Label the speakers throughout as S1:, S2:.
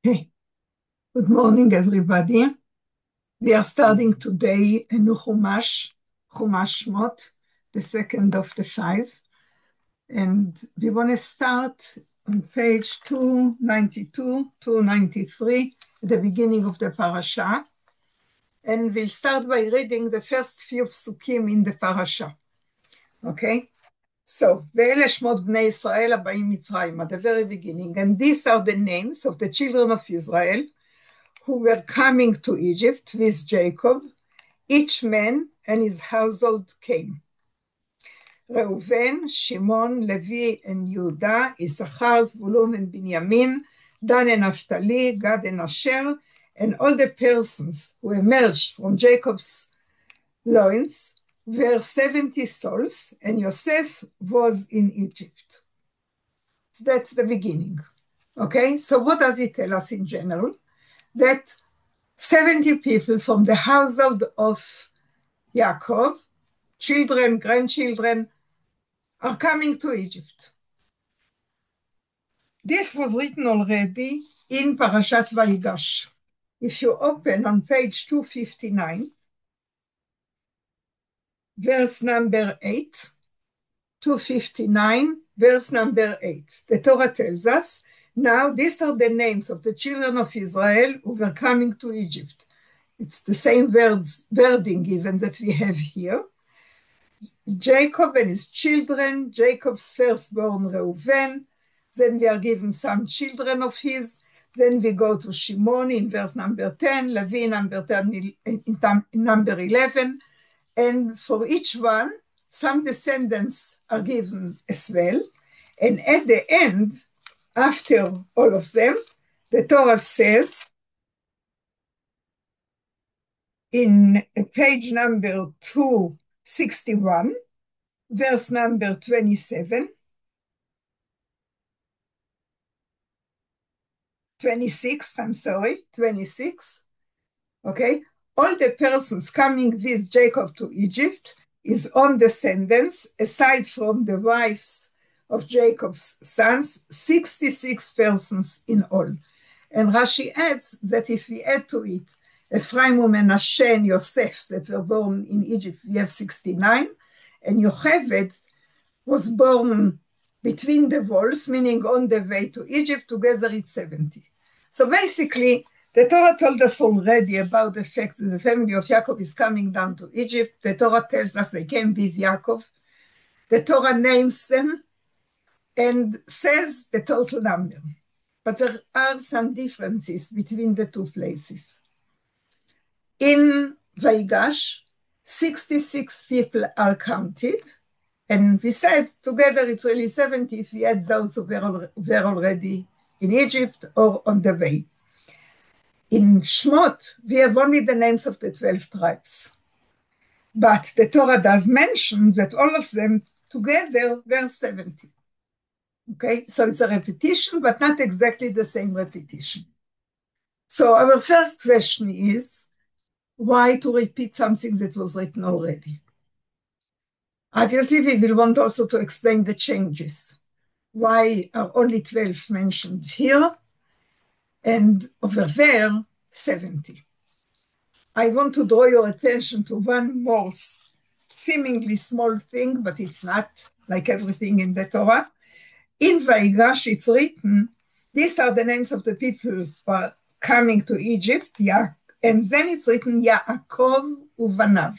S1: Okay. Good morning, everybody. We are starting today a new Chumash, Chumash Shmot, the second of the five. And we want to start on page 292, 293, at the beginning of the parasha. And we'll start by reading the first few psukim in the parasha. Okay? So, ואלה שמות בני ישראל הבאים מצרים, at the very beginning. And these are the names of the children of Israel who were coming to Egypt with Jacob. Each man and his household came. Reuven, Shimon, Levi, and Yehuda, Issachar, Zvulun, and Binyamin, Dan and Naphtali, Gad and Asher, and all the persons who emerged from Jacob's loins were 70 souls, and Yosef was in Egypt. So that's the beginning. Okay, so what does it tell us in general? That 70 people from the household of Yaakov, children, grandchildren, are coming to Egypt. This was written already in Parashat Vayigash. If you open on page 259, verse number 8, 259, verse number 8, the Torah tells us, now these are the names of the children of Israel who were coming to Egypt. It's the same wording even that we have here. Jacob and his children, Jacob's firstborn Reuven, then we are given some children of his, then we go to Shimon in verse number 10, Levi number 10, in number 11, and for each one, some descendants are given as well, and at the end, after all of them, the Torah says, in page number 261, verse number 26, okay? All the persons coming with Jacob to Egypt, his own descendants, aside from the wives of Jacob's sons, 66 persons in all. And Rashi adds that if we add to it Ephraim, Menashe, and Yosef that were born in Egypt, we have 69, and Yocheved was born between the walls, meaning on the way to Egypt, together it's 70. So basically, the Torah told us already about the fact that the family of Yaakov is coming down to Egypt. The Torah tells us they came with Yaakov. The Torah names them and says the total number. But there are some differences between the two places. In Vayigash, 66 people are counted, and we said together it's really 70 if we add those who were already in Egypt or on the way. In Shmot, we have only the names of the 12 tribes. But the Torah does mention that all of them together were 70. Okay, so it's a repetition, but not exactly the same repetition. So our first question is, why to repeat something that was written already? Obviously, we will want also to explain the changes. Why are only 12 mentioned here and over there 70? I want to draw your attention to one more seemingly small thing, but it's not, like everything in the Torah. In Vayigash, it's written, these are the names of the people who are coming to Egypt, and then it's written Yaakov uvanav.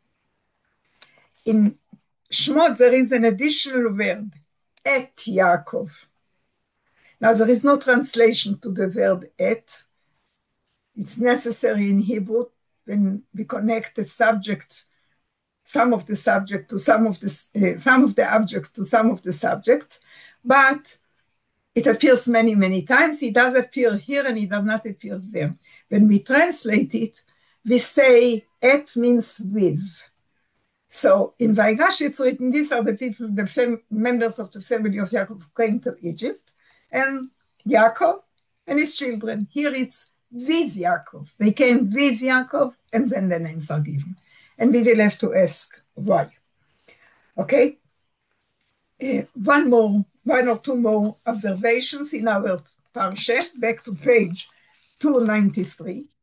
S1: In Shmot, there is an additional word, et Yaakov. Now, there is no translation to the word et. It's necessary in Hebrew when we connect the subject, some of the subject to some of the objects to some of the subjects, but it appears many, many times. It does appear here and it does not appear there. When we translate it, we say et means with. So in Vayigash, it's written, these are the people, members of the family of Yaakov who came to Egypt, and Yaakov and his children. Here it's with Yaakov. They came with Yaakov, and then the names are given. And we will have to ask why. Okay? One or two more observations in our parsha, back to page 293.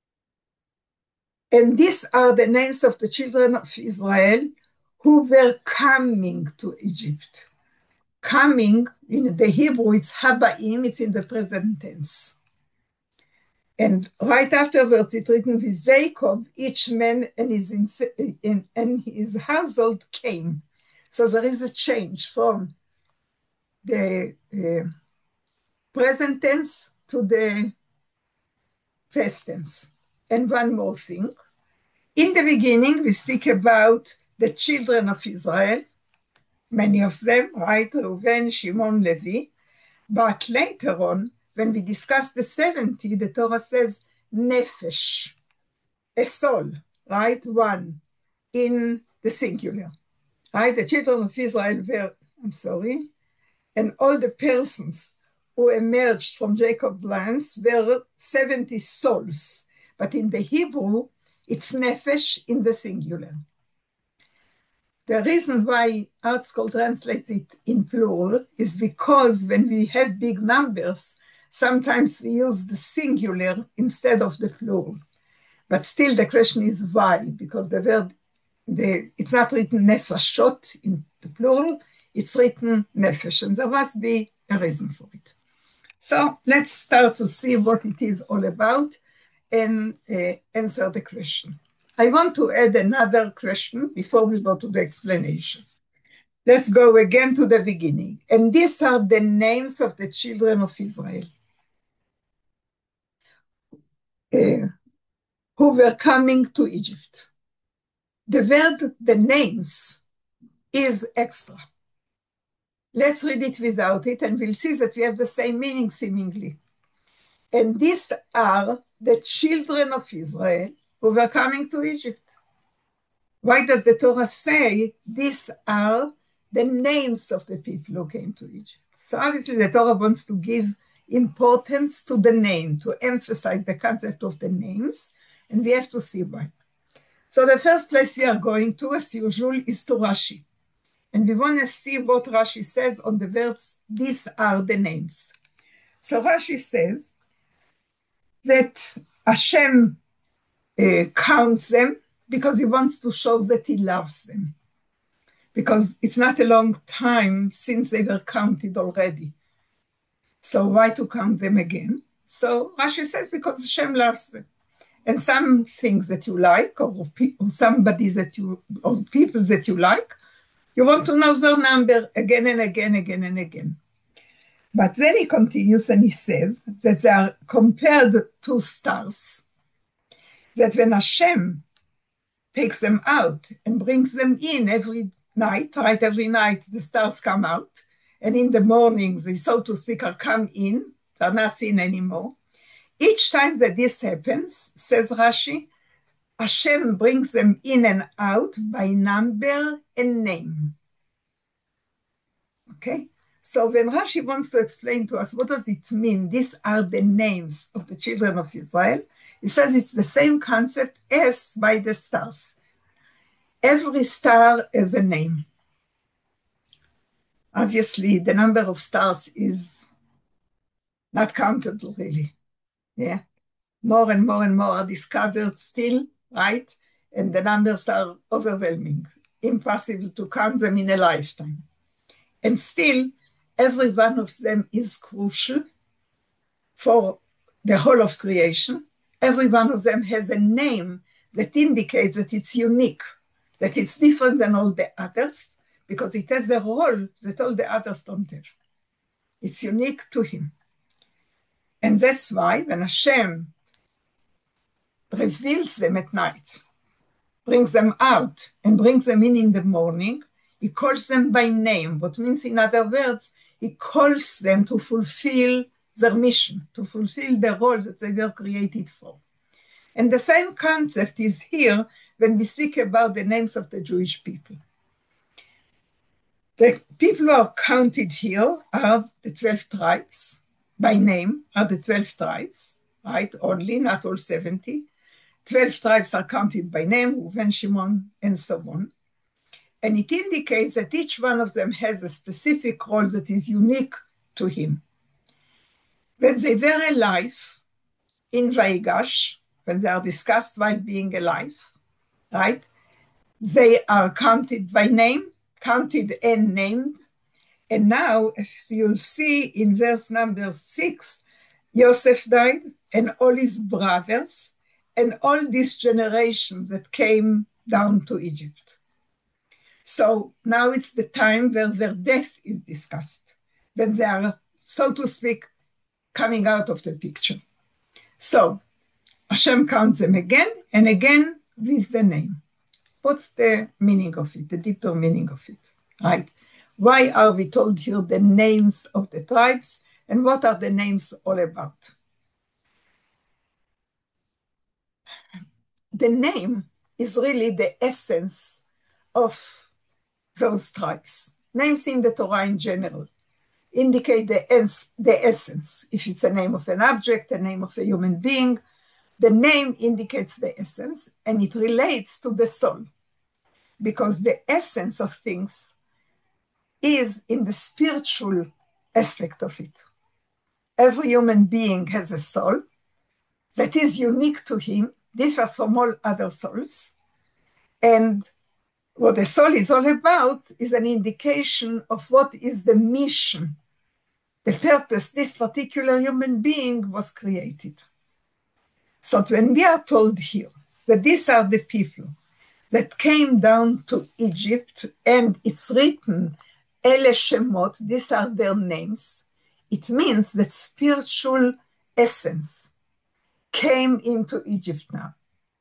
S1: And these are the names of the children of Israel who were coming to Egypt. Coming, in the Hebrew, it's habaim, it's in the present tense. And right afterwards, it's written with Jacob, each man and his household came. So there is a change from the present tense to the past tense. And one more thing. In the beginning, we speak about the children of Israel, many of them, right? Reuven, Shimon, Levi. But later on, when we discuss the 70, the Torah says nefesh, a soul, right? One, in the singular, right? The children of Israel were, and all the persons who emerged from Jacob's lands were 70 souls. But in the Hebrew, it's nefesh in the singular. The reason why ArtScroll translates it in plural is because when we have big numbers, sometimes we use the singular instead of the plural. But still the question is why, because the word, it's not written nefashot in the plural, it's written nefesh, and there must be a reason for it. So let's start to see what it is all about and answer the question. I want to add another question before we go to the explanation. Let's go again to the beginning. And these are the names of the children of Israel who were coming to Egypt. The word, the names, is extra. Let's read it without it, and we'll see that we have the same meaning seemingly. And these are the children of Israel who were coming to Egypt. Why does the Torah say these are the names of the people who came to Egypt? So obviously the Torah wants to give importance to the name, to emphasize the concept of the names, and we have to see why. So the first place we are going to, as usual, is to Rashi. And we want to see what Rashi says on the words, these are the names. So Rashi says that Hashem counts them because he wants to show that he loves them. Because it's not a long time since they were counted already. So why to count them again? So Rashi says because Hashem loves them. And some things that you like, or somebody that you, or people that you like, you want to know their number again and again, again and again. But then he continues and he says that they are compared to stars. That when Hashem takes them out and brings them in every night, right? Every night the stars come out, and in the morning they, so to speak, are come in, they're not seen anymore. Each time that this happens, says Rashi, Hashem brings them in and out by number and name. Okay? So when Rashi wants to explain to us what does it mean, these are the names of the children of Israel, he says it's the same concept as by the stars. Every star has a name. Obviously, the number of stars is not countable, really. Yeah. More and more and more are discovered still, right? And the numbers are overwhelming. Impossible to count them in a lifetime. And still, every one of them is crucial for the whole of creation. Every one of them has a name that indicates that it's unique, that it's different than all the others, because it has the role that all the others don't have. It's unique to him. And that's why when Hashem reveals them at night, brings them out and brings them in the morning, he calls them by name, what means, in other words, he calls them to fulfill their mission, to fulfill the role that they were created for. And the same concept is here when we speak about the names of the Jewish people. The people who are counted here are the 12 tribes, by name are the 12 tribes, right? Only, not all 70. 12 tribes are counted by name, Reuven, Shimon, and so on. And it indicates that each one of them has a specific role that is unique to him. When they were alive, in Vaigash, when they are discussed while being alive, right? They are counted by name, counted and named. And now, as you'll see in verse number 6, Joseph died and all his brothers and all these generations that came down to Egypt. So now it's the time where their death is discussed, when they are, so to speak, coming out of the picture. So Hashem counts them again and again with the name. What's the meaning of it, the deeper meaning of it, right? Why are we told here the names of the tribes, and what are the names all about? The name is really the essence of those tribes. Names in the Torah in general indicate the essence. If it's a name of an object, a name of a human being, the name indicates the essence, and it relates to the soul, because the essence of things is in the spiritual aspect of it. Every human being has a soul that is unique to him, differs from all other souls, and what the soul is all about is an indication of what is the mission, the purpose this particular human being was created. So when we are told here that these are the people that came down to Egypt, and it's written, Ele Shemot, these are their names, it means that spiritual essence came into Egypt now.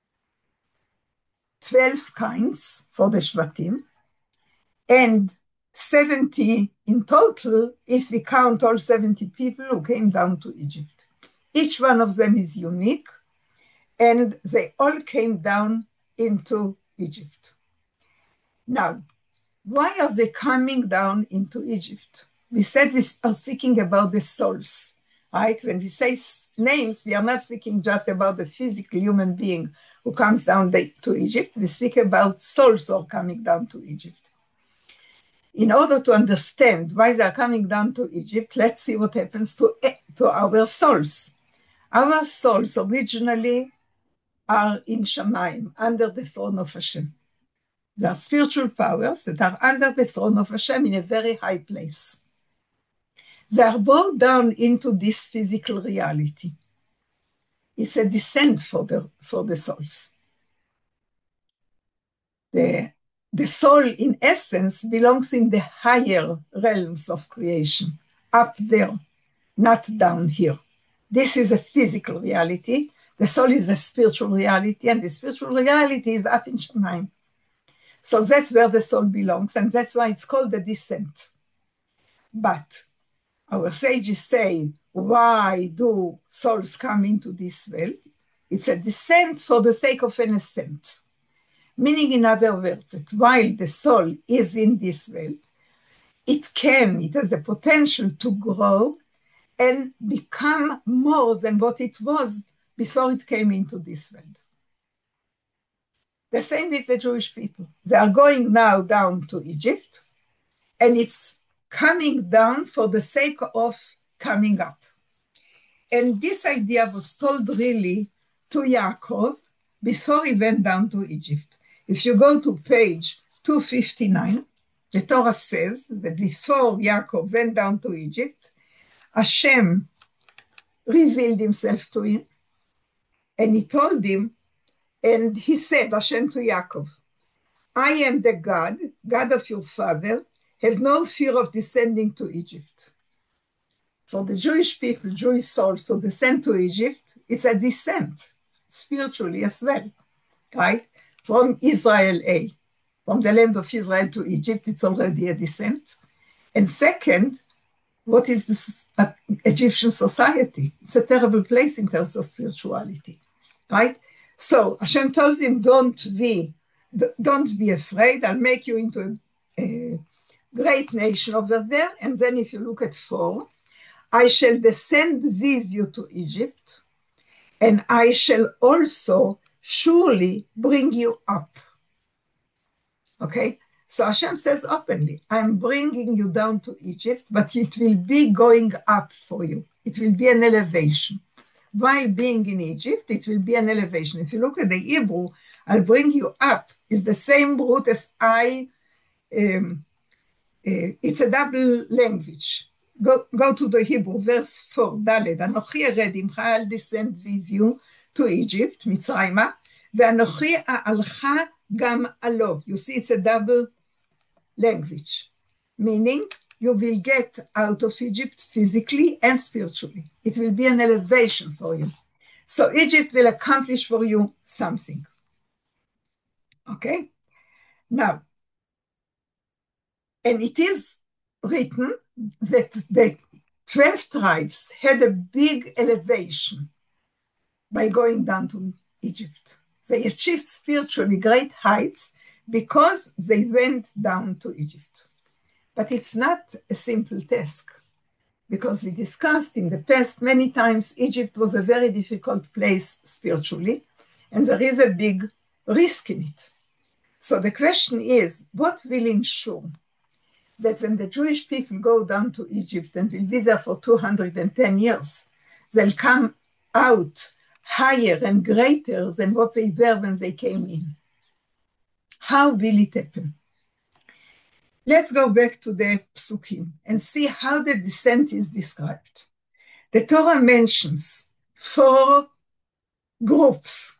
S1: 12 kinds for the Shvatim, and 70 in total, if we count all 70 people who came down to Egypt. Each one of them is unique, and they all came down into Egypt. Now, why are they coming down into Egypt? We said we are speaking about the souls, right? When we say names, we are not speaking just about the physical human being who comes down to Egypt. We speak about souls who are coming down to Egypt. In order to understand why they are coming down to Egypt, let's see what happens to our souls. Our souls originally are in Shamayim, under the throne of Hashem. They are spiritual powers that are under the throne of Hashem in a very high place. They are brought down into this physical reality. It's a descent for the souls. The soul, in essence, belongs in the higher realms of creation, up there, not down here. This is a physical reality. The soul is a spiritual reality, and the spiritual reality is up in Shamayim. So that's where the soul belongs, and that's why it's called the descent. But our sages say, why do souls come into this world? It's a descent for the sake of an ascent. Meaning, in other words, that while the soul is in this world, it has the potential to grow and become more than what it was before it came into this world. The same with the Jewish people. They are going now down to Egypt, and it's coming down for the sake of coming up. And this idea was told really to Yaakov before he went down to Egypt. If you go to page 259, the Torah says that before Yaakov went down to Egypt, Hashem revealed himself to him, and he told him, and he said, Hashem to Yaakov, I am the God of your father, have no fear of descending to Egypt. For the Jewish people, Jewish souls, to descend to Egypt, it's a descent, spiritually as well, right? From Israel, from the land of Israel to Egypt, it's already a descent. And second, what is this Egyptian society? It's a terrible place in terms of spirituality, right? So Hashem tells him, don't be afraid. I'll make you into a great nation over there. And then if you look at 4, I shall descend with you to Egypt, and I shall also surely bring you up. Okay? So Hashem says openly, I'm bringing you down to Egypt, but it will be going up for you. It will be an elevation. while being in Egypt, it will be an elevation. If you look at the Hebrew, I'll bring you up, is the same root as I. It's a double language. Go to the Hebrew, verse 4, ד' אנוכי ארד עמך, I'll descend with you to Egypt, מצרימה, ואנוכי אעלך גם עלו. You see, it's a double language, meaning you will get out of Egypt physically and spiritually. It will be an elevation for you. So Egypt will accomplish for you something. Okay? Now, and it is written that the 12 tribes had a big elevation by going down to Egypt. They achieved spiritually great heights because they went down to Egypt. But it's not a simple task, because we discussed in the past many times Egypt was a very difficult place spiritually, and there is a big risk in it. So the question is, what will ensure that when the Jewish people go down to Egypt and will be there for 210 years, they'll come out higher and greater than what they were when they came in? How will it happen? Let's go back to the Psukim and see how the descent is described. The Torah mentions 4 groups.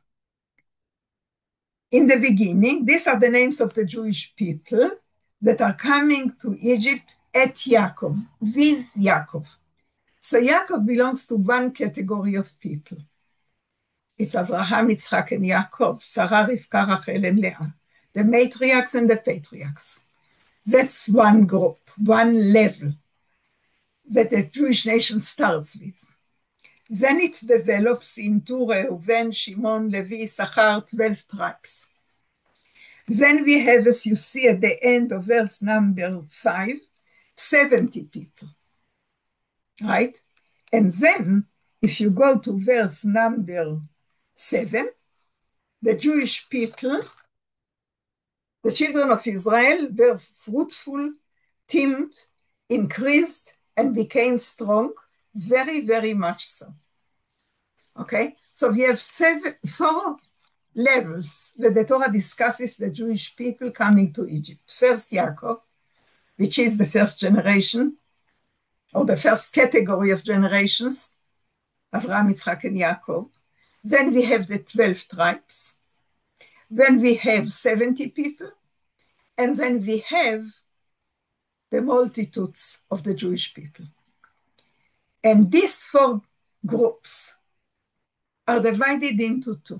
S1: In the beginning, these are the names of the Jewish people that are coming to Egypt at Yaakov, with Yaakov. So Yaakov belongs to one category of people. It's Abraham, Yitzchak, and Yaakov, Sarah, Rivka, Rachel, and Leah, the matriarchs and the patriarchs. That's one group, one level that the Jewish nation starts with. Then it develops into Reuven, Shimon, Levi, Issachar, 12 tribes. Then we have, as you see at the end of verse number 5, 70 people, right? And then, if you go to verse number 7, the Jewish people, the children of Israel, were fruitful, teamed, increased, and became strong, very, very much so. Okay, so we have 4 levels that the Torah discusses the Jewish people coming to Egypt. First, Yaakov, which is the first generation, or the first category of generations, Avraham, Yitzchak, and Yaakov. Then we have the 12 tribes. Then we have 70 people. And then we have the multitudes of the Jewish people. And these 4 groups are divided into 2.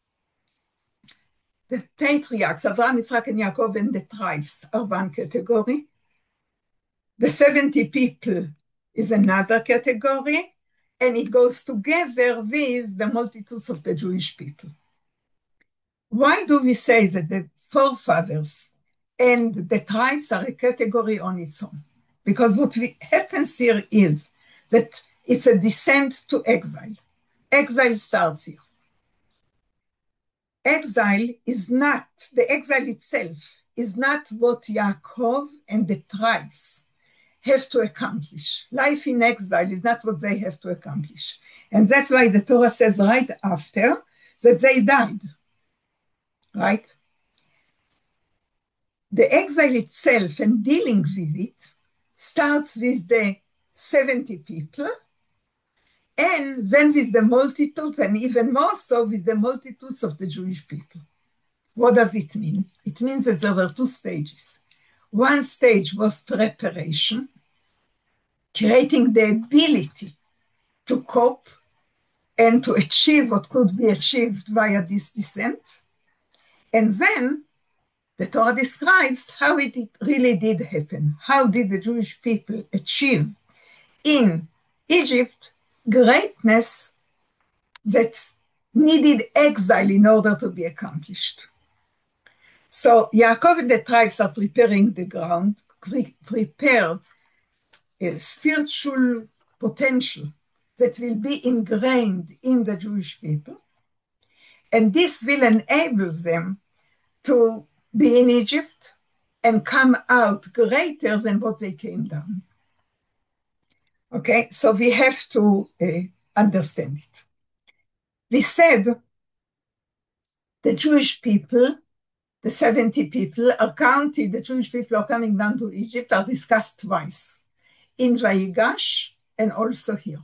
S1: The patriarchs, Avraham, Yitzchak, and Yaakov, and the tribes are one category. The 70 people is another category, and it goes together with the multitudes of the Jewish people. Why do we say that the forefathers and the tribes are a category on its own? Because what happens here is that it's a descent to exile. Exile starts here. Exile is not, the exile itself is not what Yaakov and the tribes have to accomplish. Life in exile is not what they have to accomplish. And that's why the Torah says right after that they died, right? The exile itself and dealing with it starts with the 70 people, and then with the multitudes, and even more so with the multitudes of the Jewish people. What does it mean? It means that there were 2 stages. One stage was preparation, creating the ability to cope and to achieve what could be achieved via this descent. And then the Torah describes how it really did happen. How did the Jewish people achieve in Egypt greatness that needed exile in order to be accomplished? So Yaakov and the tribes are preparing the ground, prepare a spiritual potential that will be ingrained in the Jewish people. And this will enable them to be in Egypt and come out greater than what they came down. Okay, so we have to understand it. We said the Jewish people, the 70 people are counted, the Jewish people are coming down to Egypt, are discussed twice, in Vayigash and also here.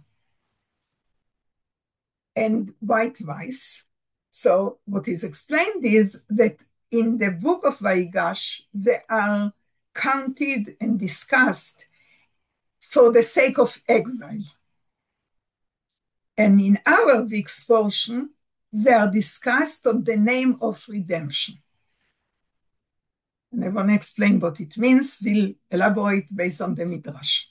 S1: And why twice? So what is explained is that in the book of Vayigash, they are counted and discussed for the sake of exile. And in our week's portion, they are discussed on the name of redemption. And I want to explain what it means. We'll elaborate based on the Midrash.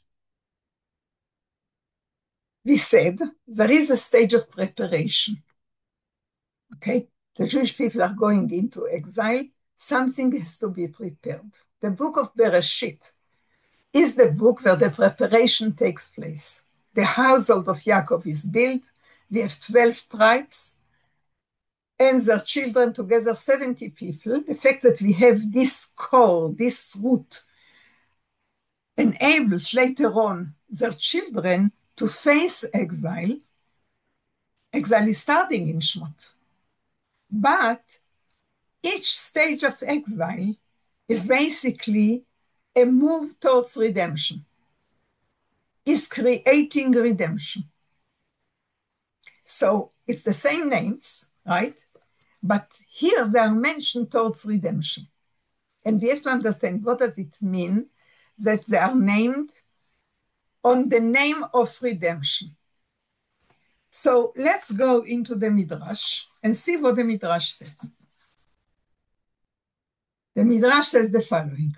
S1: We said there is a stage of preparation. Okay, the Jewish people are going into exile. Something has to be prepared. The book of Bereshit is the book where the preparation takes place. The household of Yaakov is built. We have 12 tribes and their children together, 70 people. The fact that we have this core, this root, enables later on their children to face exile. Exile is starting in Shmot. But each stage of exile is basically a move towards redemption, is creating redemption. So it's the same names, right? But here they are mentioned towards redemption. And we have to understand, what does it mean that they are named on the name of redemption? So let's go into the Midrash and see what the Midrash says. The Midrash says the following.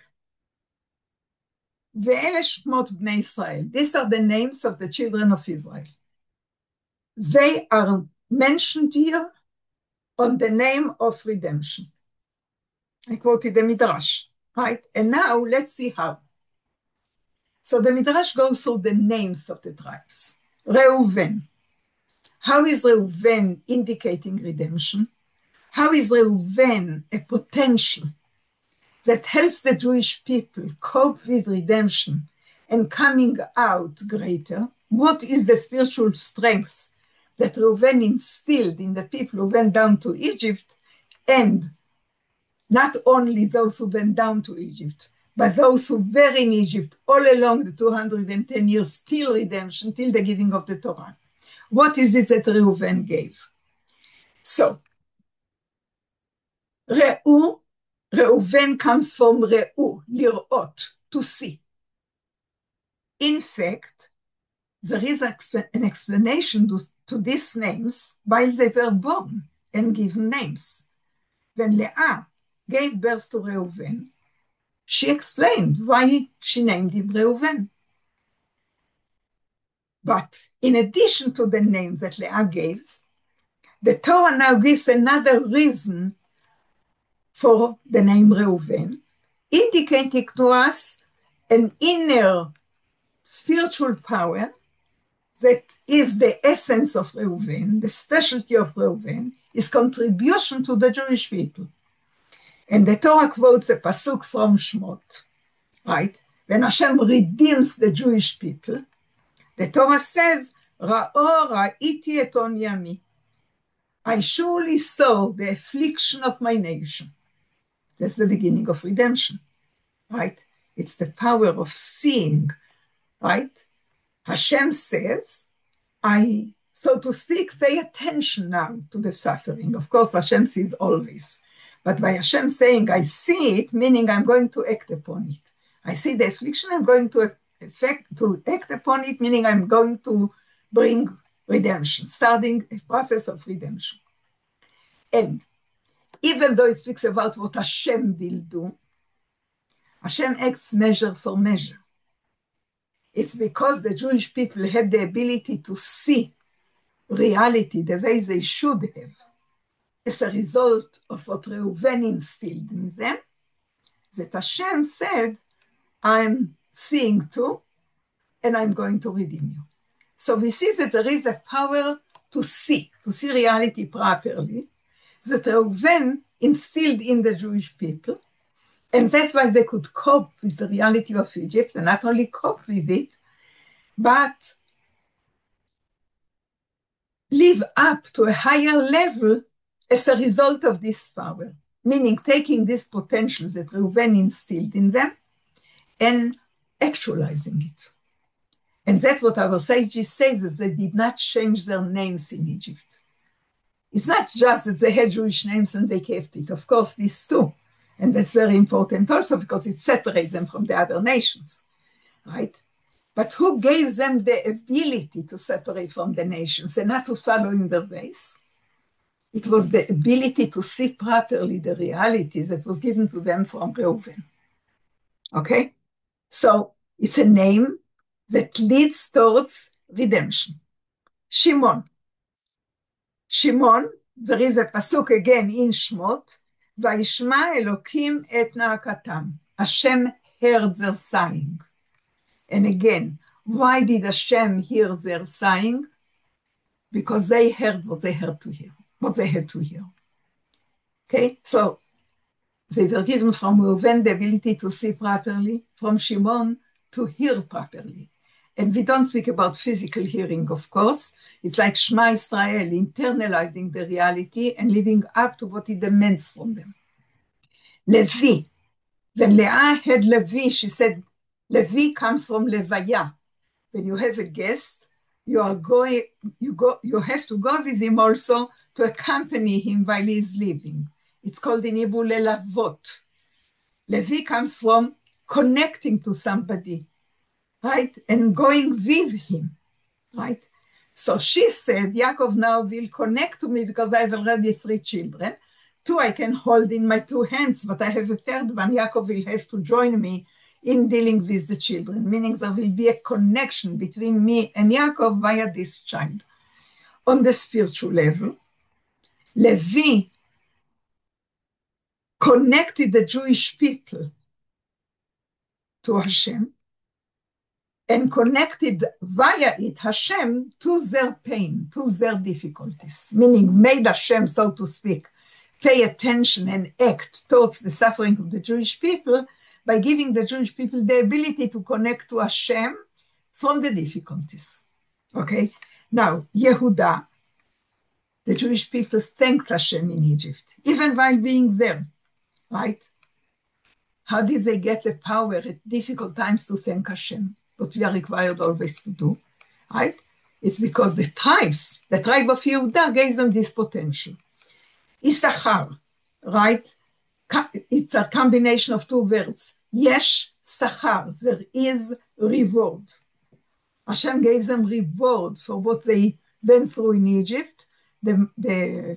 S1: ואלה שמות בני ישראל. These are the names of the children of Israel. They are mentioned here on the name of redemption. I quoted the Midrash, right? And now let's see how. So the Midrash goes through the names of the tribes. Reuven. How is Reuven indicating redemption? How is Reuven a potential that helps the Jewish people cope with redemption and coming out greater? What is the spiritual strength that Reuven instilled in the people who went down to Egypt, and not only those who went down to Egypt, but those who were in Egypt all along the 210 years till redemption, till the giving of the Torah? What is it that Reuven gave? So, Reuven comes from Reu, lirot, to see. In fact, there is an explanation to these names while they were born and given names. When Leah gave birth to Reuven, she explained why she named him Reuven. But in addition to the names that Leah gives, the Torah now gives another reason for the name Reuven, indicating to us an inner spiritual power that is the essence of Reuven, the specialty of Reuven, is contribution to the Jewish people. And the Torah quotes a pasuk from Shmot, right? When Hashem redeems the Jewish people, the Torah says, Ra'o ra'iti et on yami. I surely saw the affliction of my nation. That's the beginning of redemption, right? It's the power of seeing, right? Hashem says, I, so to speak, pay attention now to the suffering. Of course, Hashem sees always. But by Hashem saying, I see it, meaning I'm going to act upon it. I see the affliction, I'm going to act upon it, meaning I'm going to bring redemption, starting a process of redemption. And even though it speaks about what Hashem will do, Hashem acts measure for measure. It's because the Jewish people had the ability to see reality the way they should have, as a result of what Reuven instilled in them, that Hashem said, I'm seeing too, and I'm going to redeem you. So we see that there is a power to see reality properly, that Reuven instilled in the Jewish people, and that's why they could cope with the reality of Egypt, and not only cope with it, but live up to a higher level as a result of this power, meaning taking these potentials that Reuven instilled in them and actualizing it. And that's what our sages say, that they did not change their names in Egypt. It's not just that they had Jewish names and they kept it. Of course, this too. And that's very important also because it separates them from the other nations, right? But who gave them the ability to separate from the nations and not to follow in their ways? It was the ability to see properly the reality that was given to them from Reuven. Okay? So it's a name that leads towards redemption. Shimon. Shimon, there is a pasuk again in Shmot, Vayishma Elokim et na'akatam. Hashem heard their sighing. And again, why did Hashem hear their sighing? Because they heard what they had to hear. Okay, so they were given from Reuven the ability to see properly, from Shimon to hear properly. And we don't speak about physical hearing, of course. It's like Shema Israel, internalizing the reality and living up to what it demands from them. Levi. When Leah had Levi, she said, Levi comes from Levaya. When you have a guest, you have to go with him also to accompany him while he is leaving. It's called in Hebrew lelavot. Levi comes from connecting to somebody, right? And going with him, right? So she said, Yaakov now will connect to me because I have already 3 children. 2 I can hold in my 2 hands, but I have a 3rd one. Yaakov will have to join me in dealing with the children, meaning there will be a connection between me and Yaakov via this child. On the spiritual level, Levi connected the Jewish people to Hashem and connected via it Hashem to their pain, to their difficulties, meaning made Hashem, so to speak, pay attention and act towards the suffering of the Jewish people by giving the Jewish people the ability to connect to Hashem from the difficulties. Okay? Now, Yehuda, the Jewish people thanked Hashem in Egypt, even while being there, right? How did they get the power at difficult times to thank Hashem? What we are required always to do, right? It's because the tribe of Yehuda gave them this potential. Issachar, right? It's a combination of 2 words. Yesh sachar, there is reward. Hashem gave them reward for what they went through in Egypt, the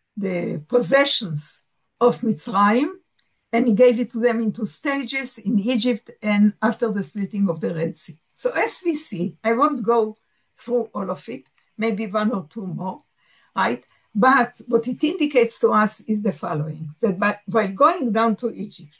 S1: possessions of Mitzrayim, and he gave it to them in 2 stages, in Egypt and after the splitting of the Red Sea. So as we see, I won't go through all of it, maybe 1 or 2 more, right? But what it indicates to us is the following, that by going down to Egypt,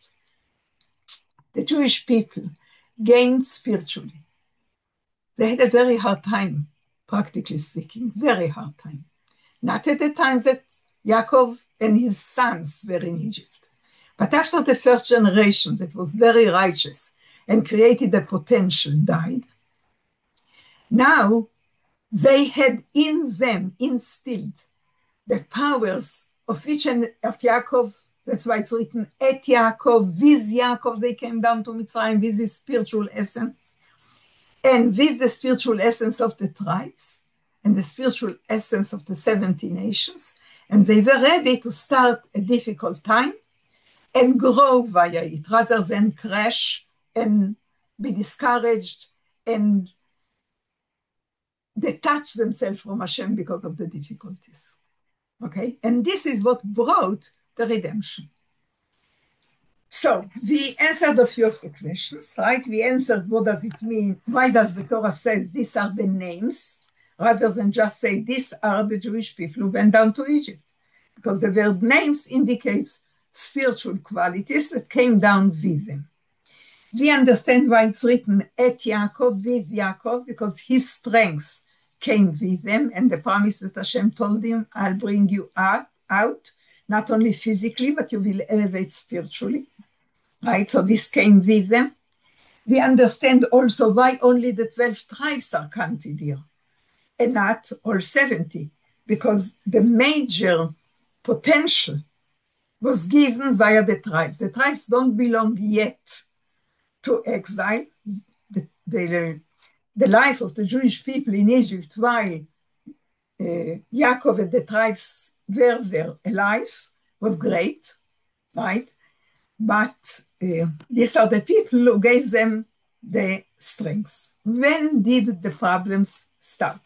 S1: the Jewish people gained spiritually. They had a very hard time, practically speaking, very hard time. Not at the time that Yaakov and his sons were in Egypt, but after the first generation that was very righteous and created the potential died, now they had in them instilled the powers of each and of Yaakov. That's why it's written, at Yaakov, with Yaakov, they came down to Mitzrayim with his spiritual essence, and with the spiritual essence of the tribes, and the spiritual essence of the 70 nations, and they were ready to start a difficult time and grow via it, rather than crash and be discouraged and detach themselves from Hashem because of the difficulties. Okay, and this is what brought the redemption. So we answered a few of the questions, right? We answered what does it mean? Why does the Torah say these are the names, rather than just say these are the Jewish people who went down to Egypt? Because the word names indicates spiritual qualities that came down with them. We understand why it's written at Yaakov, with Yaakov, because his strengths came with them, and the promise that Hashem told him, I'll bring you out, not only physically, but you will elevate spiritually, right? So this came with them. We understand also why only the 12 tribes are counted here, and not all 70, because the major potential was given via the tribes. The tribes don't belong yet to exile. The life of the Jewish people in Egypt while Yaakov and the tribes were there alive was great, right? But these are the people who gave them the strength. When did the problems start?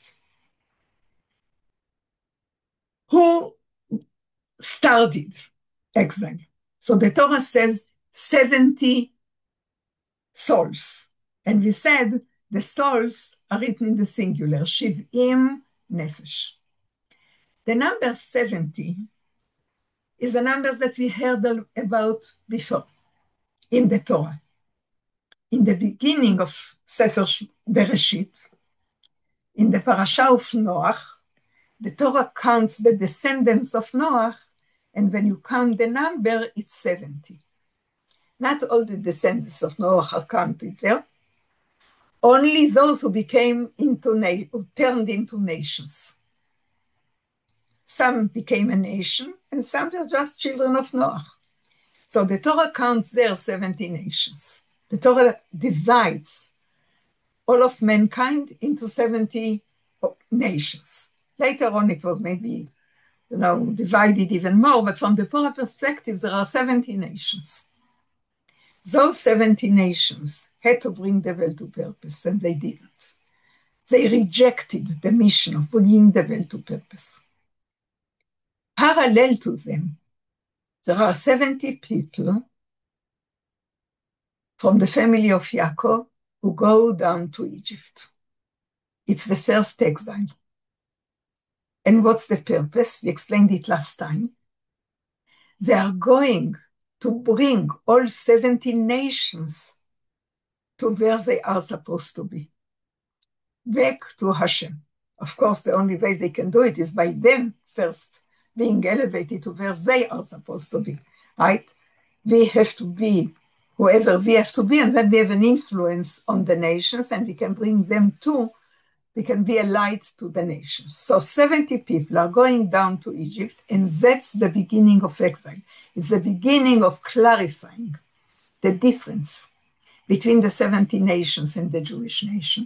S1: Who started exile? So the Torah says 70 souls. And we said the souls are written in the singular, Shiv'im Nefesh. The number 70 is a number that we heard about before in the Torah. In the beginning of Sefer Bereshit, in the parasha of Noach, the Torah counts the descendants of Noach, and when you count the number, it's 70. Not all the descendants of Noach are counted there. Only those who who turned into nations. Some became a nation, and some were just children of Noach. So the Torah counts there 70 nations. The Torah divides all of mankind into 70 nations. Later on, it was maybe divided even more, but from the Torah perspective, there are 70 nations. Those 70 nations had to bring the world to purpose, and they didn't. They rejected the mission of bringing the world to purpose. Parallel to them, there are 70 people from the family of Yaakov who go down to Egypt. It's the first exile. And what's the purpose? We explained it last time. They are going to bring all 70 nations to where they are supposed to be, back to Hashem. Of course, the only way they can do it is by them first being elevated to where they are supposed to be, right? We have to be whoever we have to be, and then we have an influence on the nations, and we can bring them too. We can be a light to the nations. So 70 people are going down to Egypt, and that's the beginning of exile. It's the beginning of clarifying the difference between the 70 nations and the Jewish nation.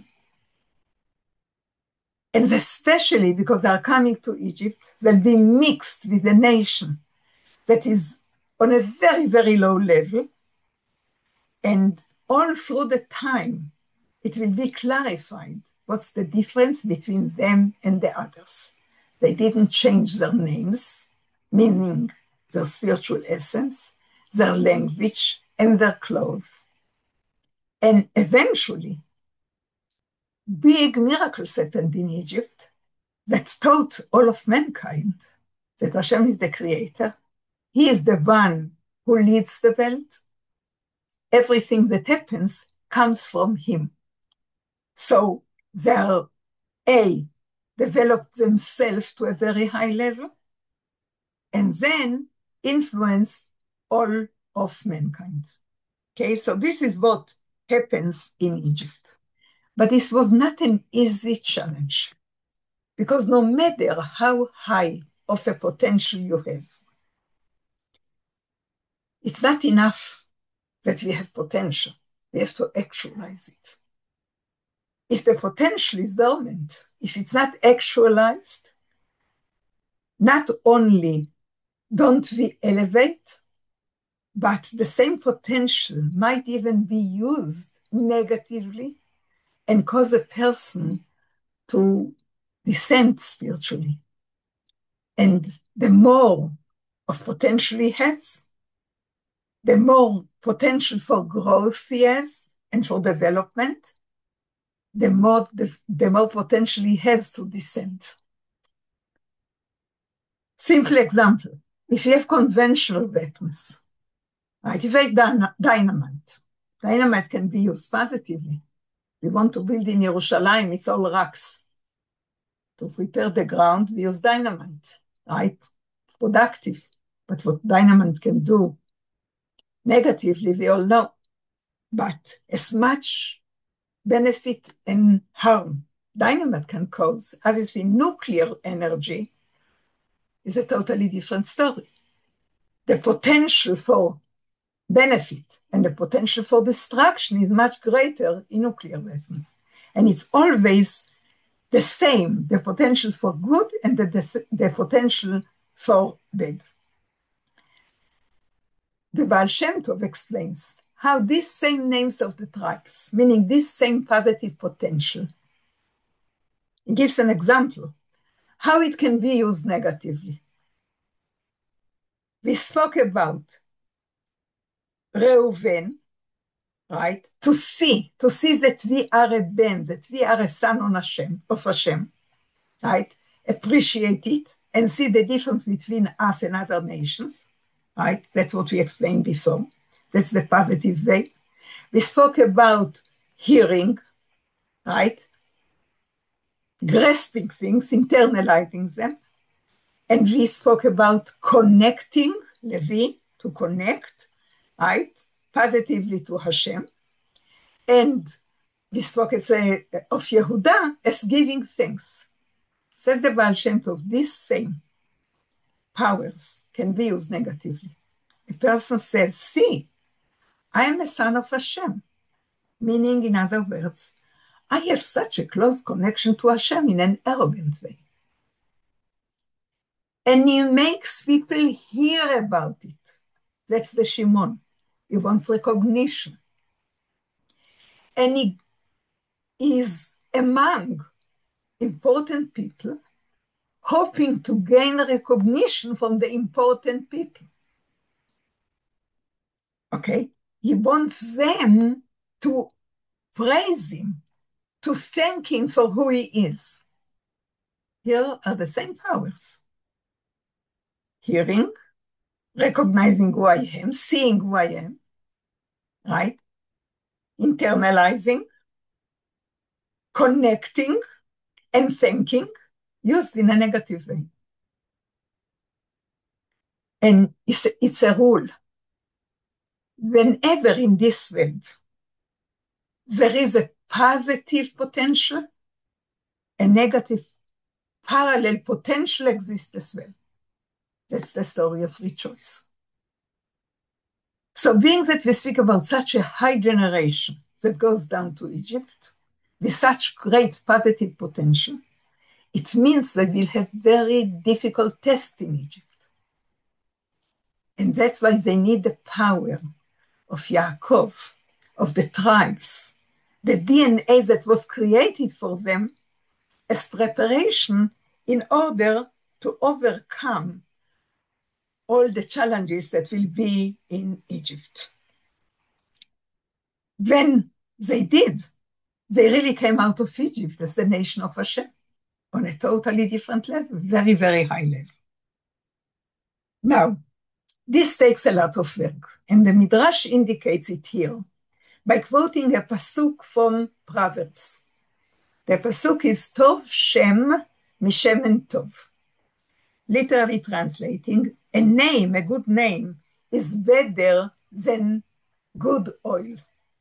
S1: And especially because they are coming to Egypt, they'll be mixed with a nation that is on a very, very low level. And all through the time, it will be clarified what's the difference between them and the others. They didn't change their names, meaning their spiritual essence, their language, and their clothes. And eventually, big miracles happened in Egypt that taught all of mankind that Hashem is the creator. He is the one who leads the world. Everything that happens comes from him. So they developed themselves to a very high level and then influence all of mankind. Okay, so this is what happens in Egypt. But this was not an easy challenge, because no matter how high of a potential you have, it's not enough that we have potential. We have to actualize it. If the potential is dormant, if it's not actualized, not only don't we elevate, but the same potential might even be used negatively and cause a person to descend spiritually. And the more of potential he has, the more potential for growth he has and for development, the more potential he has to descend. Simple example, if you have conventional weapons, right? If you have dynamite can be used positively. We want to build in Yerushalayim, it's all rocks. To prepare the ground, we use dynamite, right? Productive. But what dynamite can do negatively, we all know. But as much benefit and harm dynamite can cause, obviously nuclear energy is a totally different story. The potential for benefit and the potential for destruction is much greater in nuclear weapons. And it's always the same, the potential for good and the potential for bad. The Baal Shem Tov explains how these same names of the tribes, meaning this same positive potential, he gives an example how it can be used negatively. We spoke about Reuven, right? To see that we are a band, that we are a son of Hashem, right? Appreciate it and see the difference between us and other nations, right? That's what we explained before. That's the positive way. We spoke about hearing, right? Grasping things, internalizing them. And we spoke about connecting, Levi, to connect, right? Positively to Hashem. And we spoke of Yehuda as giving thanks. Says the Baal Shem Tov, these same powers can be used negatively. A person says, see, I am a son of Hashem. Meaning, in other words, I have such a close connection to Hashem in an arrogant way. And he makes people hear about it. That's the Shimon. He wants recognition. And he is among important people, hoping to gain recognition from the important people. Okay? He wants them to praise him, to thank him for who he is. Here are the same powers. Hearing, recognizing who I am, seeing who I am, right? Internalizing, connecting, and thanking, used in a negative way. And it's a rule. Whenever in this world there is a positive potential, a negative parallel potential exists as well. That's the story of free choice. So being that we speak about such a high generation that goes down to Egypt with such great positive potential, it means that we'll have very difficult tests in Egypt. And that's why they need the power of Yaakov, of the tribes, the DNA that was created for them as preparation in order to overcome all the challenges that will be in Egypt. When they did, they really came out of Egypt as the nation of Hashem on a totally different level, very, very high level. Now, this takes a lot of work, and the Midrash indicates it here by quoting a pasuk from Proverbs. The pasuk is Tov Shem Mishemen Tov. Literally translating, a name, a good name, is better than good oil.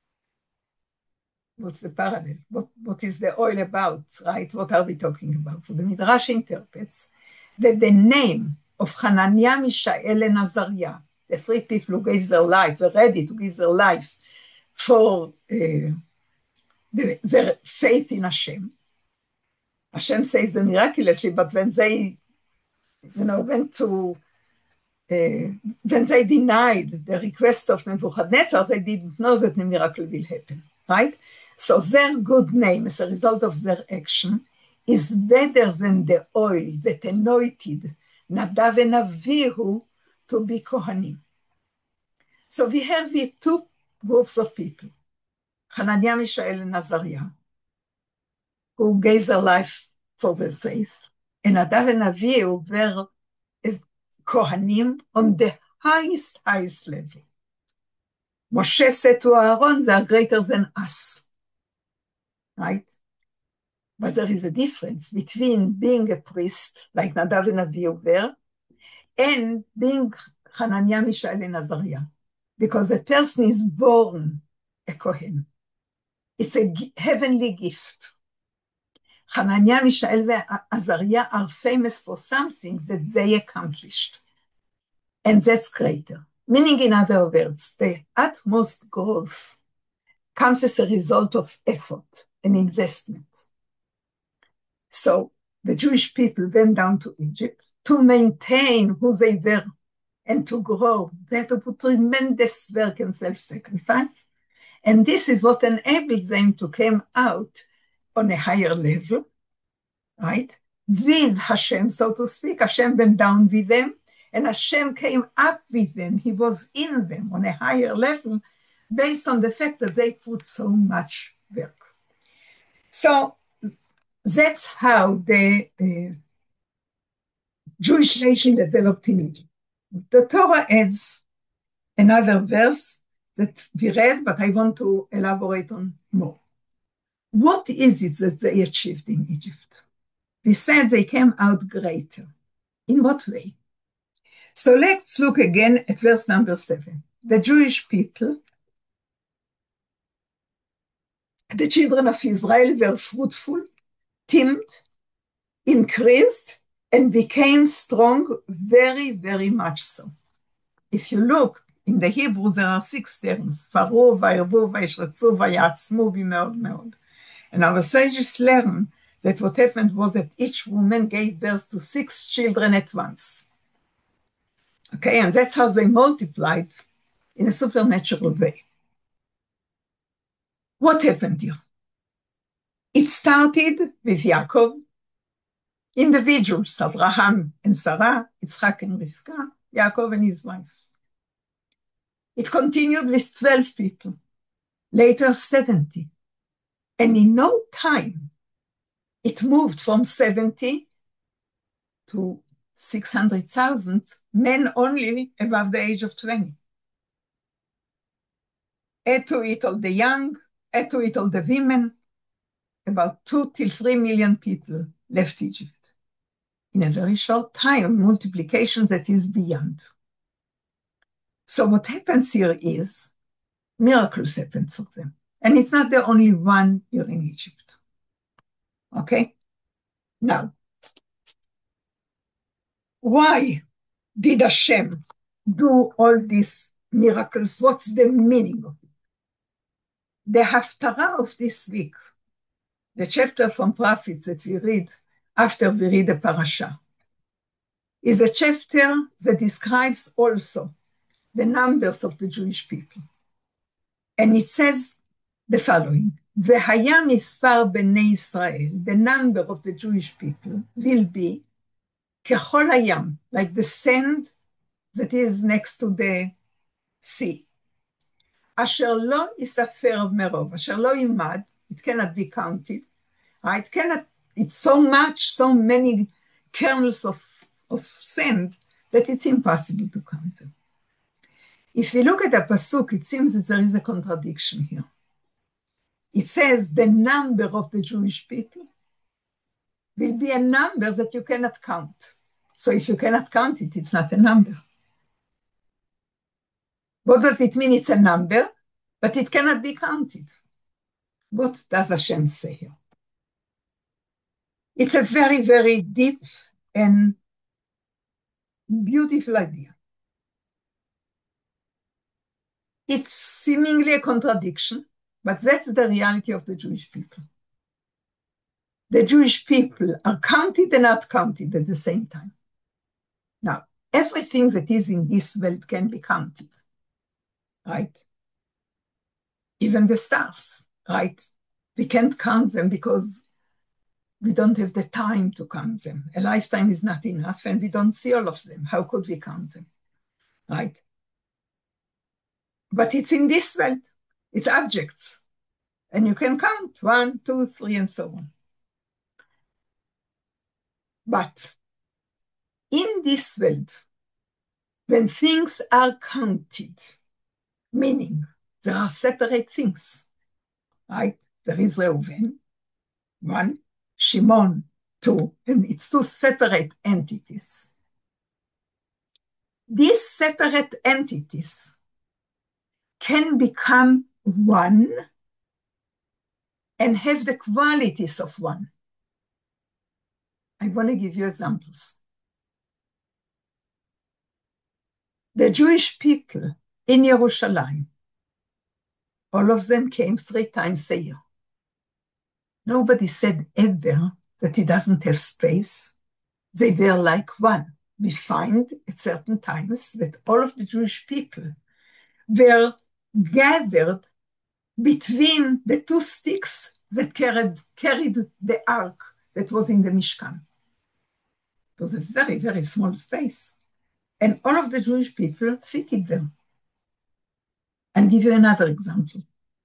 S1: What's the parallel? What is the oil about, right? What are we talking about? So the Midrash interprets that the name of Hananiah, Mishael, and Azariah, the three people who gave their life, were ready to give their life for their faith in Hashem. Hashem saves them miraculously, but when they went to, when they denied the request of Nebuchadnezzar, they didn't know that the miracle will happen, right? So their good name, as a result of their action, is better than the oil that anointed Nadav and Avihu to be Kohanim. So we have here two groups of people, Hananiah, Mishael, and Azariah, who gave their life for their faith, and Nadav and Avihu were Kohanim on the highest level. Moshe said to Aaron, they are greater than us, right? But there is a difference between being a priest, like Nadav and Avihu were, and being Hananiah, Mishael, and Azariah, because a person is born a Kohen. It's a heavenly gift. Hananiah, Mishael, and Azariah are famous for something that they accomplished. And that's greater. Meaning, in other words, the utmost growth comes as a result of effort and investment. So the Jewish people went down to Egypt to maintain who they were and to grow. They had to put tremendous work and self-sacrifice. And this is what enabled them to come out on a higher level, right? With Hashem, so to speak. Hashem went down with them, and Hashem came up with them. He was in them on a higher level based on the fact that they put so much work. So that's how the Jewish nation developed in Egypt. The Torah adds another verse that we read, but I want to elaborate on more. What is it that they achieved in Egypt? We said they came out greater. In what way? So let's look again at verse number 7. The Jewish people, the children of Israel, were fruitful, teamed, increased, and became strong, very, very much so. If you look in the Hebrew, there are 6 terms, Faru, Vayirbu, Vayishratzu, Vayatzmu, B'meod meod. And our sages learn that what happened was that each woman gave birth to 6 children at once. Okay, and that's how they multiplied in a supernatural way. What happened here? It started with Yaakov, individuals, Abraham and Sarah, Yitzchak and Rivka, Yaakov and his wife. It continued with 12 people, later 70. And in no time, it moved from 70 to 600,000 men only above the age of 20. Add to it all the young, add to it all the women, about 2 till 3 million people left Egypt. In a very short time, multiplication that is beyond. So what happens here is, miracles happen for them. And it's not the only one here in Egypt. Okay? Now, why did Hashem do all these miracles? What's the meaning of it? The Haftarah of this week, the chapter from prophets that we read after we read the parasha, is a chapter that describes also the numbers of the Jewish people. And it says the following, V'haya mispar b'nei Israel, the number of the Jewish people will be kechol hayam, like the sand that is next to the sea. Asher lo yisafer merov, asher lo yimad, it cannot be counted. It cannot, it's so much, so many kernels of sand that it's impossible to count them. If you look at the pasuk, it seems that there is a contradiction here. It says the number of the Jewish people will be a number that you cannot count. So if you cannot count it, it's not a number. What does it mean? It's a number, but it cannot be counted. What does Hashem say here? It's a very, very deep and beautiful idea. It's seemingly a contradiction, but that's the reality of the Jewish people. The Jewish people are counted and not counted at the same time. Now, everything that is in this world can be counted, right? Even the stars, right? We can't count them because we don't have the time to count them. A lifetime is not enough, and we don't see all of them. How could we count them, right? But it's in this world. It's objects. And you can count 1, 2, 3, and so on. But in this world, when things are counted, meaning there are separate things, right? There is Reuven, 1, Shimon, 2, and it's 2 separate entities. These separate entities can become one and have the qualities of one. I want to give you examples. The Jewish people in Yerushalayim, all of them came 3 times a year. Nobody said ever that he doesn't have space. They were like one. We find at certain times that all of the Jewish people were gathered between the 2 sticks that carried the ark that was in the Mishkan. It was a very, very small space. And all of the Jewish people fitted them. I'll give you another example.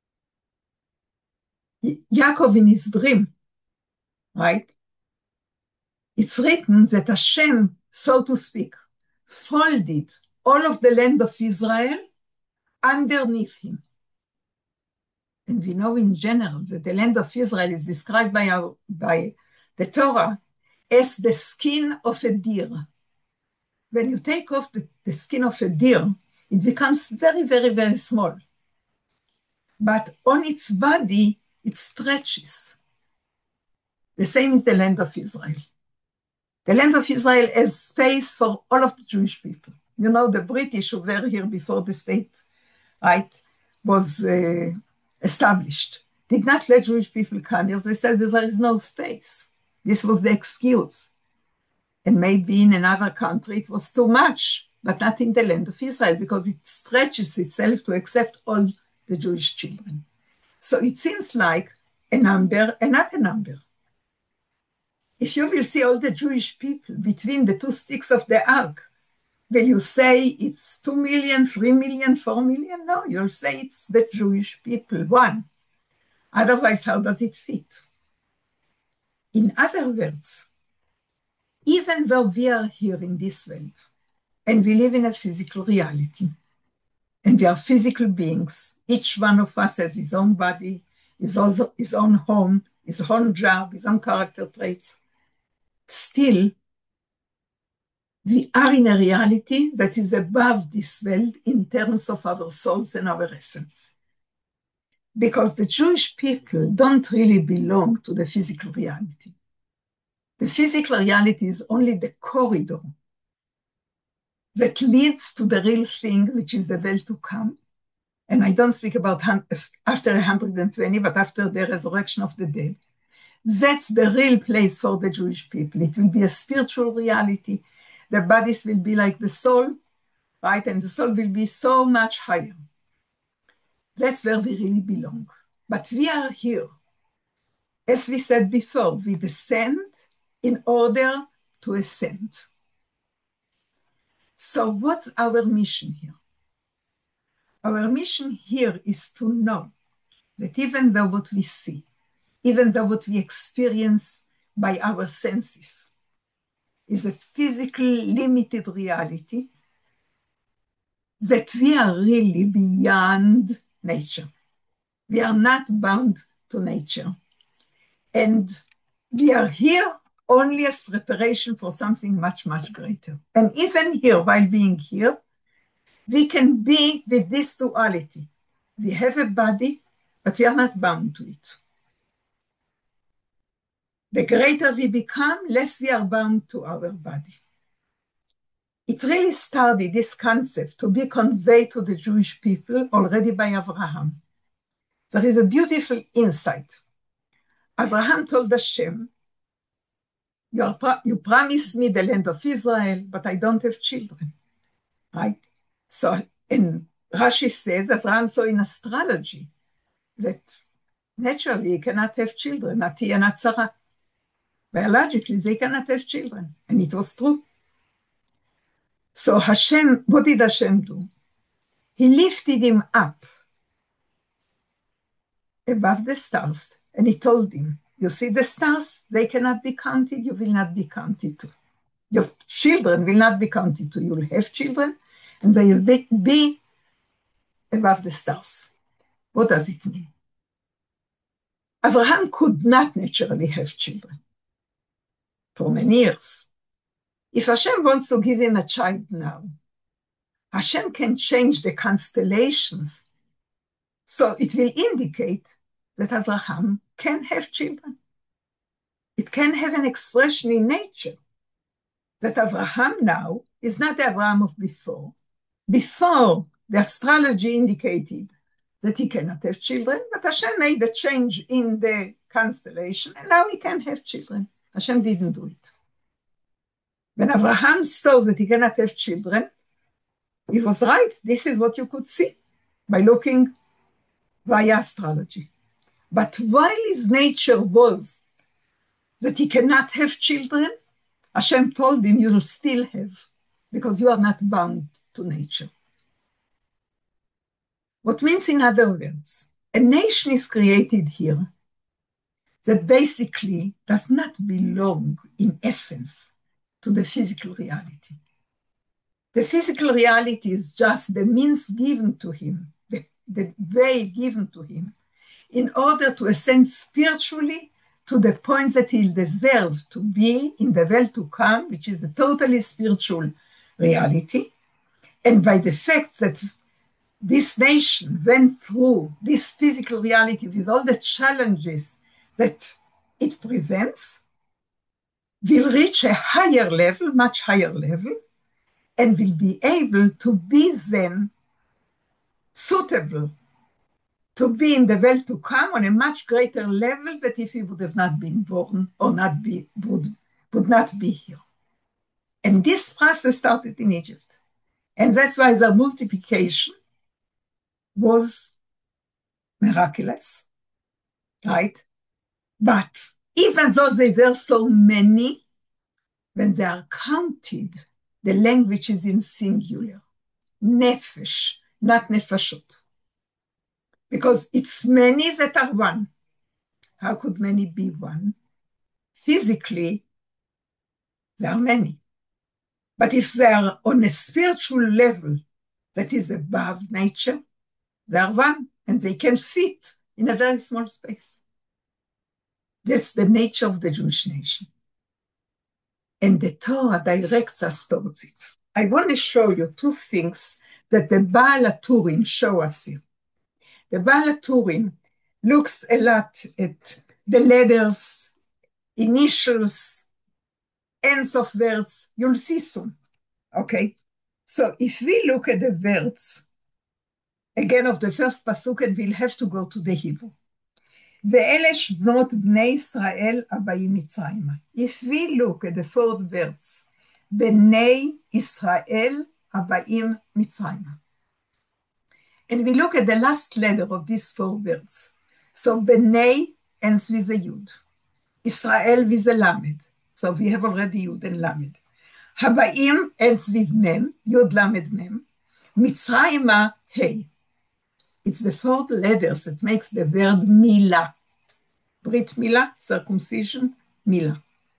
S1: Yaakov in his dream, right? It's written that Hashem, so to speak, folded all of the land of Israel underneath him. And we know in general that the land of Israel is described by the Torah as the skin of a deer. When you take off the skin of a deer, it becomes very, very, very small. But on its body, it stretches. The same is the land of Israel. The land of Israel has space for all of the Jewish people. You know, the British who were here before the state, right, was established, did not let Jewish people come here. They said there is no space. This was the excuse. And maybe in another country it was too much, but not in the land of Israel, because it stretches itself to accept all the Jewish children. So it seems like a number and not a number. If you will see all the Jewish people between the 2 sticks of the ark, will you say it's 2 million, 3 million, 4 million? No, you'll say it's the Jewish people, one. Otherwise, how does it fit? In other words, even though we are here in this world, and we live in a physical reality, and we are physical beings, each one of us has his own body, his own home, his own job, his own character traits, still, we are in a reality that is above this world in terms of our souls and our essence. Because the Jewish people don't really belong to the physical reality. The physical reality is only the corridor that leads to the real thing, which is the world to come. And I don't speak about after 120, but after the resurrection of the dead. That's the real place for the Jewish people. It will be a spiritual reality. The bodies will be like the soul, right? And the soul will be so much higher. That's where we really belong. But we are here. As we said before, we descend in order to ascend. So what's our mission here? Our mission here is to know that even though what we see, even though what we experience by our senses is a physical, limited reality, that we are really beyond nature. We are not bound to nature. And we are here only as preparation for something much, much greater. And even here, while being here, we can be with this duality. We have a body, but we are not bound to it. The greater we become, less we are bound to our body. It really started, this concept, to be conveyed to the Jewish people already by Abraham. There is a beautiful insight. Abraham told Hashem, you promised me the land of Israel, but I don't have children, right? So, and Rashi says, Abraham saw in astrology that naturally he cannot have children, not he and not Sarah. Biologically, they cannot have children, and it was true. So Hashem, what did Hashem do? He lifted him up above the stars, and he told him, you see the stars, they cannot be counted, you will not be counted too. Your children will not be counted too. You will have children, and they will be above the stars. What does it mean? Abraham could not naturally have children for many years. If Hashem wants to give him a child now, Hashem can change the constellations, so it will indicate that Abraham can have children. it can have an expression in nature. That Abraham now is not the Abraham of before. Before, the astrology indicated that he cannot have children, but Hashem made a change in the constellation, and now he can have children. Hashem didn't do it. When Abraham saw that he cannot have children, he was right. This is what you could see by looking via astrology. But while his nature was that he cannot have children, Hashem told him, you will still have, because you are not bound to nature. What means, in other words, a nation is created here that basically does not belong in essence to the physical reality. The physical reality is just the means given to him, the way given to him, in order to ascend spiritually to the point that he'll deserve to be in the world to come, which is a totally spiritual reality. And by the fact that this nation went through this physical reality with all the challenges that it presents, will reach a higher level, much higher level, and will be able to be then suitable to be in the world to come on a much greater level than if he would have not been born or would not be here. And this process started in Egypt. And that's why the multiplication was miraculous, right? But even though they were so many, when they are counted, the language is in singular. Nefesh, not nefashot. Because it's many that are one. How could many be one? Physically, there are many. But if they are on a spiritual level that is above nature, they are one, and they can fit in a very small space. That's the nature of the Jewish nation. And the Torah directs us towards it. I want to show you two things that the Baal HaTurim show us here. The Baal HaTurim looks a lot at the letters, initials, ends of words. You'll see soon, okay? So if we look at the words, again of the first pasuk, and we'll have to go to the Hebrew. ואלה שבנות בני ישראל הבאים מצרימה. If we look at the four words, בני ישראל הבאים מצרימה. And we look at the last letter of these four words. So בני ends with a yud. Israel with a lamed. So we have already yud and lamed. הבאים ends with mem, yud lamed mem. מצרימה hey. It's the four letters that makes the word milah. Brit milah, circumcision, milah.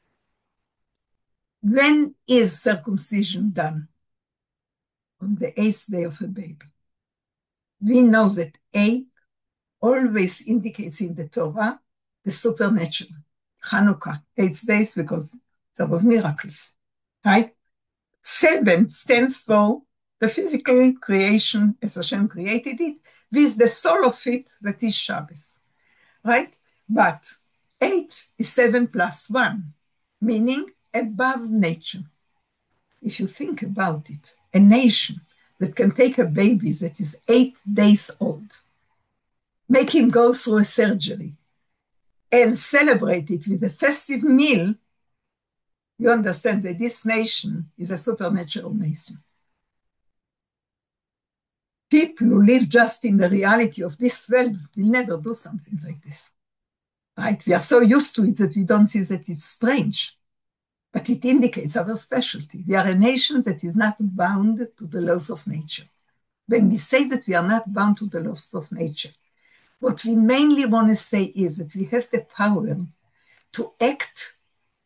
S1: When is circumcision done? On the 8th day of a baby. We know that 8 always indicates in the Torah the supernatural. Hanukkah, 8 days because there was miracles, right? 7 stands for the physical creation as Hashem created it, with the soul of it that is Shabbos, right? But 8 is 7 plus 1, meaning above nature. If you think about it, a nation that can take a baby that is 8 days old, make him go through a surgery, and celebrate it with a festive meal, you understand that this nation is a supernatural nation. People who live just in the reality of this world will never do something like this, right? We are so used to it that we don't see that it's strange, but it indicates our specialty. We are a nation that is not bound to the laws of nature. When we say that we are not bound to the laws of nature, what we mainly want to say is that we have the power to act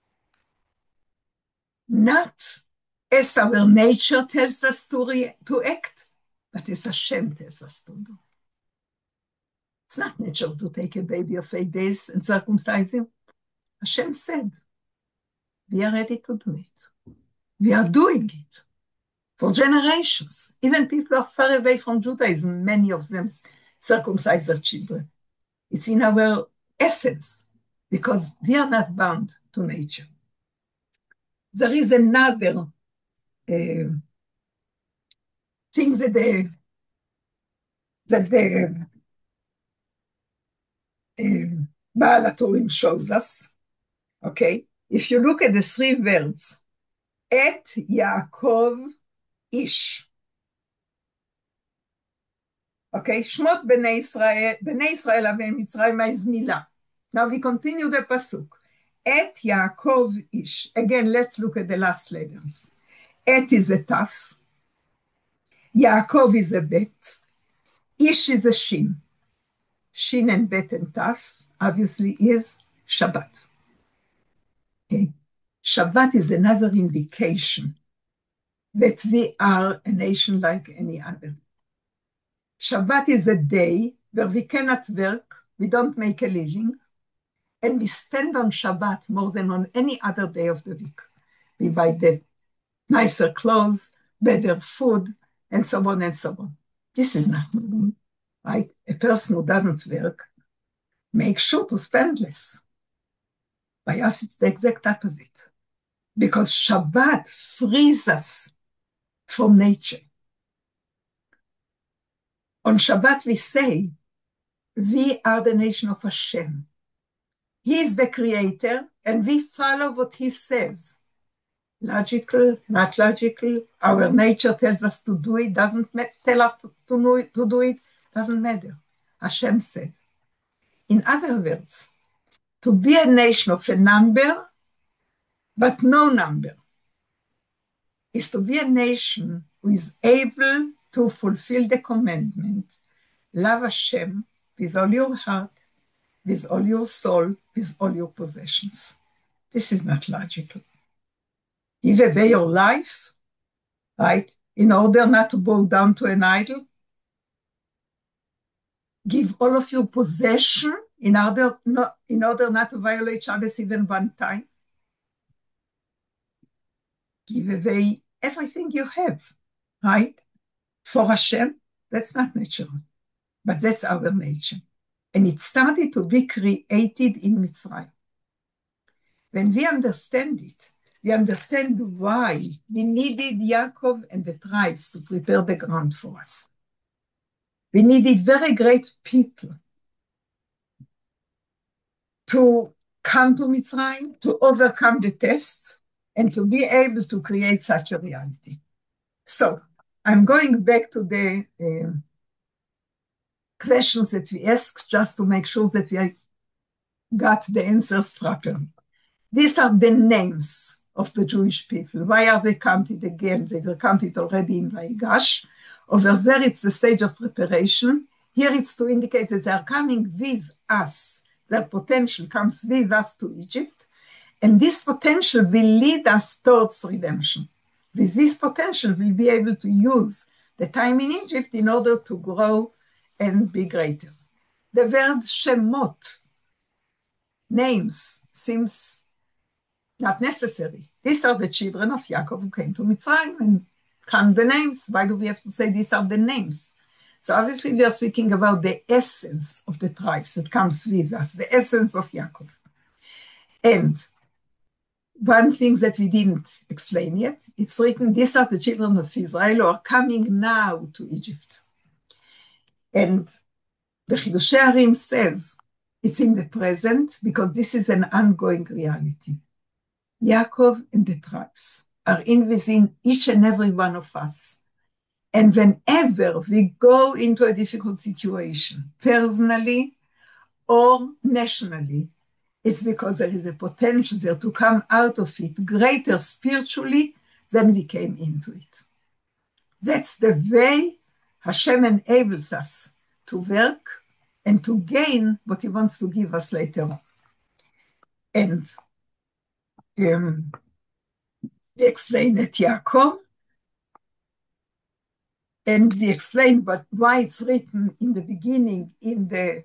S1: not as our nature tells us to act, but as Hashem tells us to do. It's not natural to take a baby of 8 days and circumcise him. Hashem said, we are ready to do it. We are doing it for generations. Even people who are far away from Judaism, many of them circumcise their children. It's in our essence. because we are not bound to nature. There is another thing that the Baal HaTurim shows us. Okay, if you look at the three words, Et Yaakov Ish. Okay, Shmot Bnei Israel Avei Mitzrayim is Milah. Now we continue the pasuk. Et Yaakov Ish. Again, let's look at the last letters. Et is a Taf. Yaakov is a Bet. Ish is a Shin. Shin and Bet and Taf obviously is Shabbat. Okay. Shabbat is another indication that we are a nation like any other. Shabbat is a day where we cannot work, we don't make a living, and we spend on Shabbat more than on any other day of the week. We buy the nicer clothes, better food, and so on and so on. This is not normal, right? A person who doesn't work makes sure to spend less. By us, it's the exact opposite. Because Shabbat frees us from nature. On Shabbat we say, we are the nation of Hashem. He is the creator, and we follow what he says. Logical, not logical, our nature tells us to do it, doesn't tell us to do it, doesn't matter. Hashem said. In other words, to be a nation of a number, but no number, is to be a nation who is able to fulfill the commandment, love Hashem with all your heart, with all your soul, with all your possessions. This is not logical. Give away your life, right, in order not to bow down to an idol. Give all of your possession in order not to violate Shabbos even one time. Give away everything you have, right? For Hashem, that's not natural, but that's our nature. And it started to be created in Mitzrayim. When we understand it, we understand why we needed Yaakov and the tribes to prepare the ground for us. We needed very great people to come to Mitzrayim, to overcome the tests, and to be able to create such a reality. So, I'm going back to the questions that we asked just to make sure that we got the answers properly. These are the names of the Jewish people. Why are they counted again? They were counted already in Vayigash. Over there, it's the stage of preparation. Here, it's to indicate that they are coming with us. Their potential comes with us to Egypt. And this potential will lead us towards redemption. With this potential, we'll be able to use the time in Egypt in order to grow and be greater. The word Shemot, names, seems not necessary. These are the children of Yaakov who came to Mitzrayim and count the names. Why do we have to say these are the names? So obviously we are speaking about the essence of the tribes that comes with us, the essence of Yaakov. And one thing that we didn't explain yet, it's written, these are the children of Israel who are coming now to Egypt. And the Chidushei HaRim says, it's in the present because this is an ongoing reality. Yaakov and the tribes are in within each and every one of us. And whenever we go into a difficult situation, personally or nationally, it's because there is a potential there to come out of it greater spiritually than we came into it. That's the way Hashem enables us to work and to gain what he wants to give us later on. And we explain at Yaakov, and we explain why it's written in the beginning in the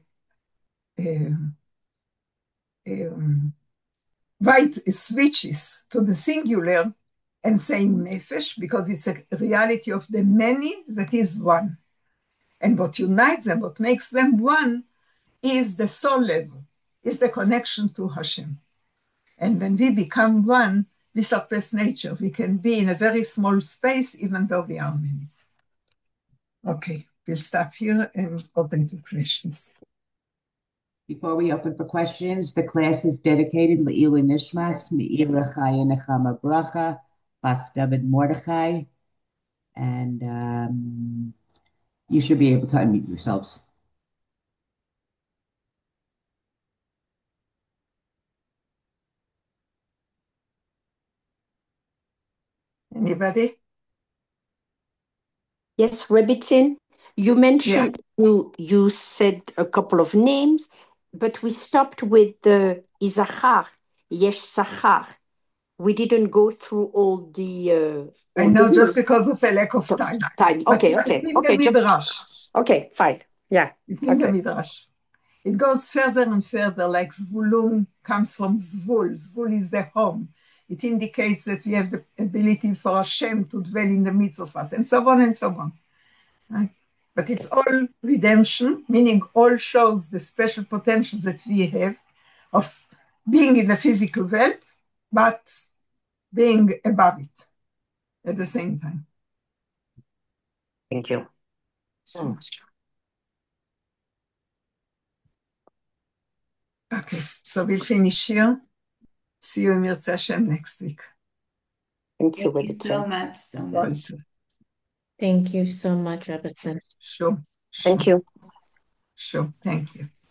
S1: why it switches to the singular and saying nefesh, because it's a reality of the many that is one. And what unites them, what makes them one, is the soul level. is the connection to Hashem. And when we become one, we suppress nature. We can be in a very small space, even though we are many. Okay, we'll stop here and open to questions.
S2: Before we open for questions, the class is dedicated Le'ilui Nishmas, Me'ira Chaya Nechama Bracha, Bas David Mordechai, and you should be able to unmute yourselves.
S1: Anybody?
S3: Yes, Rebbitzin, you mentioned you said a couple of names, but we stopped with the Isachar, Yesh Sachar. We didn't go through all the.
S1: I know, just because of a lack of time.
S3: Okay.
S1: It's in the Midrash.
S3: Okay, fine. Yeah.
S1: It's in the Midrash. It goes further and further, like Zvulun comes from Zvul. Zvul is the home. It indicates that we have the ability for Hashem to dwell in the midst of us, and so on and so on. Right? But it's all redemption, meaning all shows the special potential that we have of being in the physical world, but being above it at the same time.
S3: Thank you.
S1: Sure. Okay, so we'll finish here. See you in Mirza Hashem next week.
S3: Thank you
S2: so much.
S4: Thank you so much, Rebbitzin.
S1: Sure.
S3: Thank you.
S1: Sure. Thank you.